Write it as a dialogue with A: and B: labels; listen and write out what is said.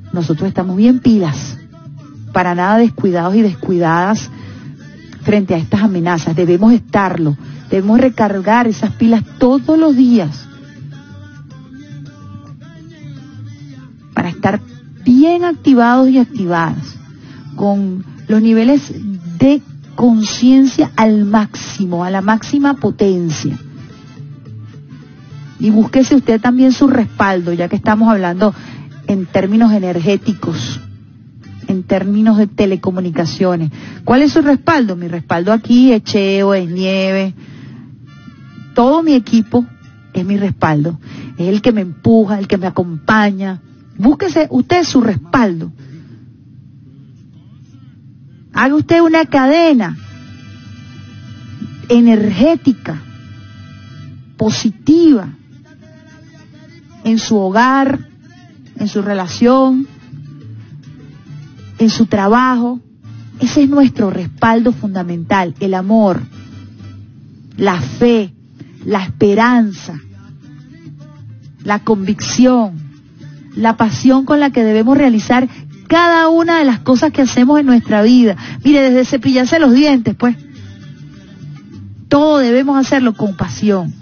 A: nosotros estamos bien pilas, para nada descuidados y descuidadas frente a estas amenazas. Debemos estarlo, debemos recargar esas pilas todos los días para estar bien activados y activadas, con los niveles de conciencia al máximo, a la máxima potencia. Y búsquese usted también su respaldo, ya que estamos hablando en términos energéticos, en términos de telecomunicaciones. ¿Cuál es su respaldo? Mi respaldo aquí es Cheo, es Nieve, todo mi equipo es mi respaldo, es el que me empuja, el que me acompaña. Búsquese usted su respaldo. Haga usted una cadena energética, positiva, en su hogar, en su relación, en su trabajo. Ese es nuestro respaldo fundamental, el amor, la fe, la esperanza, la convicción, la pasión con la que debemos realizar cada una de las cosas que hacemos en nuestra vida. Mire, desde cepillarse los dientes, pues, todo debemos hacerlo con pasión.